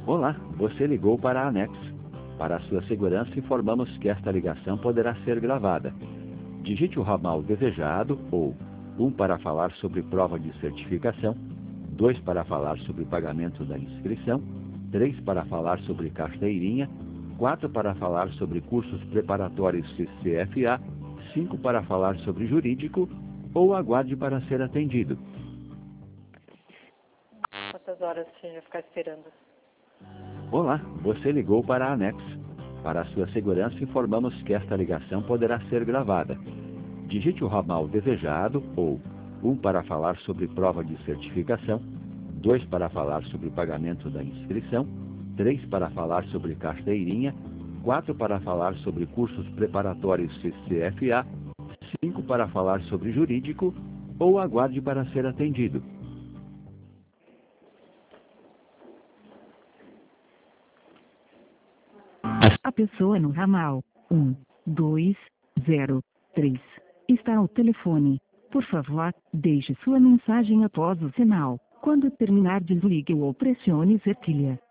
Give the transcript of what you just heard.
Olá, você ligou para a Anex. Para a sua segurança, informamos que esta ligação poderá ser gravada. Digite o ramal desejado ou 1 para falar sobre prova de certificação, 2 para falar sobre pagamento da inscrição, 3 para falar sobre carteirinha, 4 para falar sobre cursos preparatórios CFA, 5 para falar sobre jurídico ou aguarde para ser atendido. Quantas horas a gente vai ficar esperando? Olá, você ligou para a Anex. Para a sua segurança, informamos que esta ligação poderá ser gravada. Digite o ramal desejado ou 1 para falar sobre prova de certificação, 2 para falar sobre pagamento da inscrição, 3 para falar sobre carteirinha, 4 para falar sobre cursos preparatórios CFA, 5 para falar sobre jurídico ou aguarde para ser atendido. A pessoa no ramal 1203 está ao telefone. Por favor, deixe sua mensagem após o sinal. Quando terminar, desligue ou pressione cerquilha.